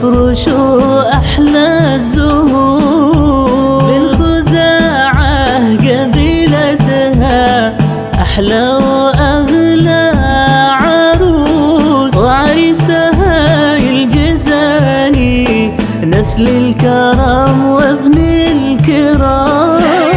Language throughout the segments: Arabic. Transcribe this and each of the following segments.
وافرشوا أحلى الزهور. من خزاعة قبيلتها أحلى وأغلى عروس، وعريسها الجزاني نسل الكرم وابن الكرام.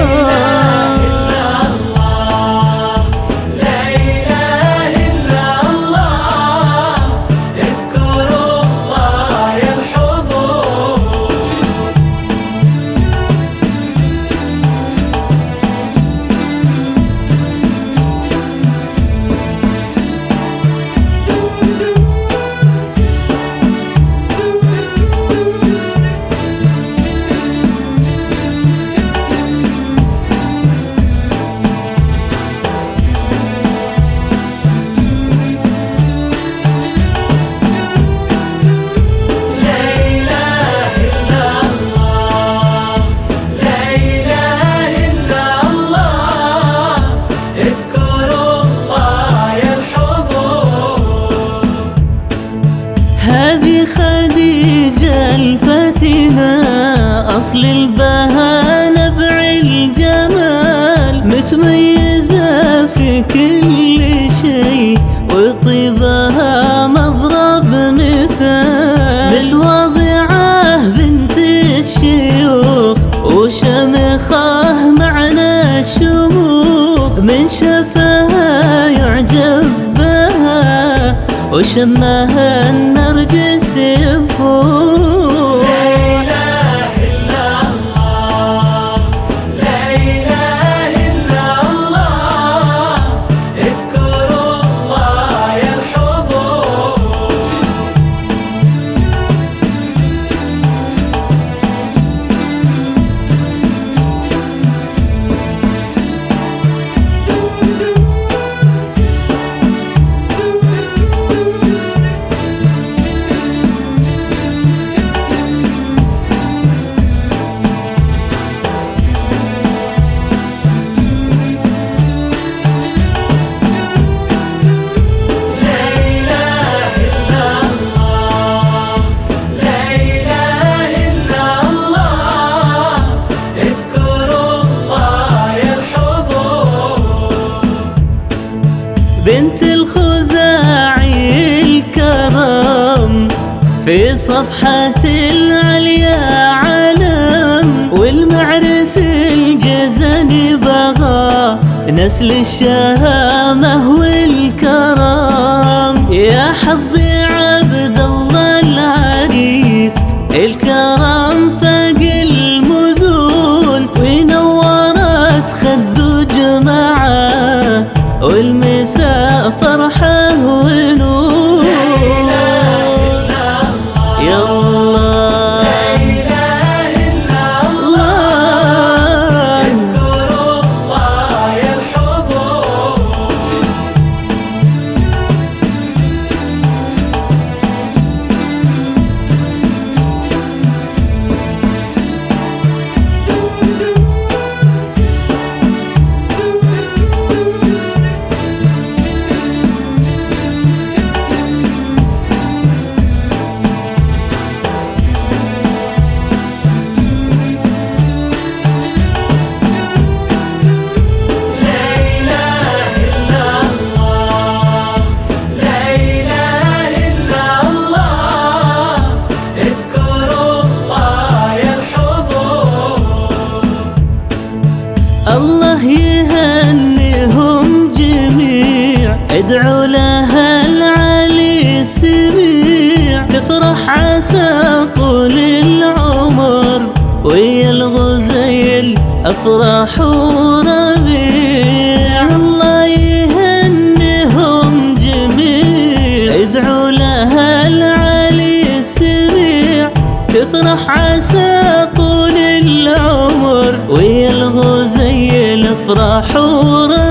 هذه خديجة الفتنة أصل البهاء نبع الجمال، متميزة في كل شيء وطيبها مضرب مثال. متواضعة بنت الشيوخ وشمخة معنى الشموخ، من شافها يعجب بها وشمها النرجس يفوح. لا إله إلا الله، لا إله إلا الله، اذكروا الله يا الحضور. بنت الخزاعي الكرم في صفحة العليا علم، والمعرس الجزني بغى نسل الشهامة والكرم. يا حظي عبد الله العريس الكرم فاق المزون، ونورت خدو جماعة والمساء فرحة ونور. لا إله إلا الله، يا الله لا إله إلا الله، اذكروا الله يا الحضور. الله يهنيهم جميع، ادعوا لها العلي السميع، تفرح عسى طول العمر ويا الغزيل افراح وربيع. الله يهنيهم جميع، ادعوا لها العلي السميع، تفرح عسى طول العمر ويا الغزيل افراح وربيع.